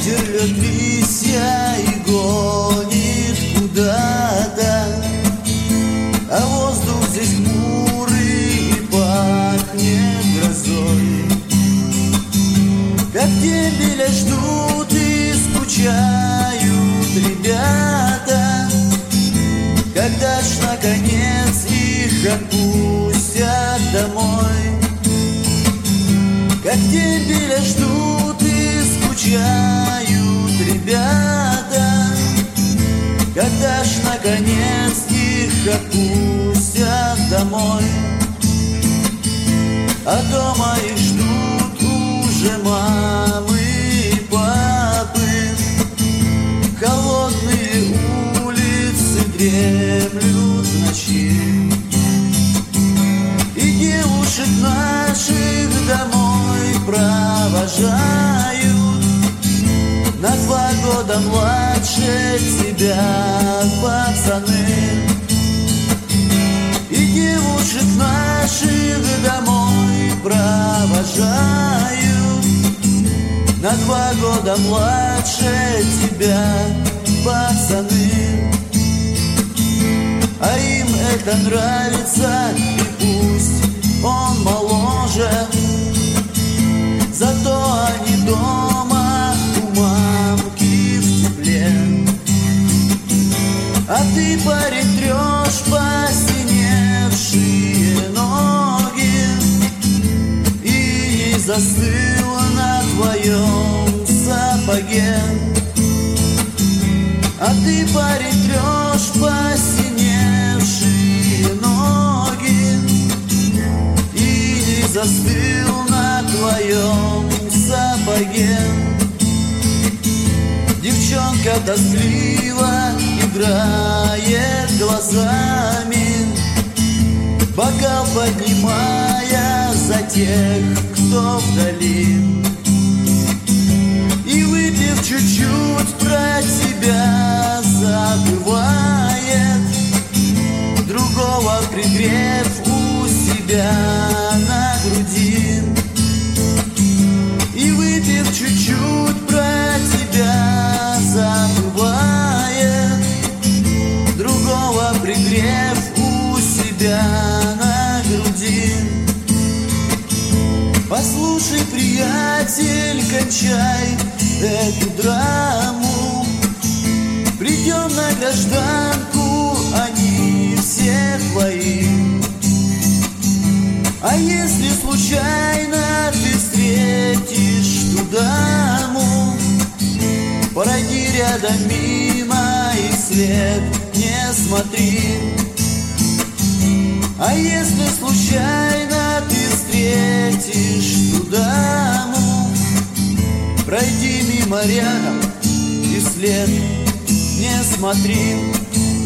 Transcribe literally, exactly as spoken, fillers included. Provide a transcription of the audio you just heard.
Ветер рвет листья и гонит куда-то, а воздух здесь хмурый и пахнет грозой. Как дембеля ждут и скучают ребята, когда ж наконец их отпустят домой. Как дембеля ждут и скучают ребята, когда ж наконец их отпустят домой. А дома их ждут уже мамы и папы, холодные улицы дремлют в ночи, и девушек наших домой провожают на два года младше тебя пацаны. И девушек наших домой провожают на два года младше тебя пацаны. А им это нравится, и пусть он моложе, зато они дома у мамки в тепле. А ты, парень, трешь посиневшие ноги и не застыл на твоем сапоге. А ты, парень, трешь посиневшие ноги и не застыл на твоем сапоге. Девчонка тоскливо играет глазами, бокал поднимая за тех, кто вдали. И выпив чуть-чуть, про тебя забывает, другого пригрев у себя на груди. И выпив чуть-чуть, про тебя забывает, другого пригрев у себя на груди. Послушай, приятель, кончай эту драму, придем на гражданку, они все твои. А если случайно ты встретишь ту даму, пройди рядом мимо и след не смотри. А если случайно ты встретишь ту даму, пройди мимо рядом и след не смотри.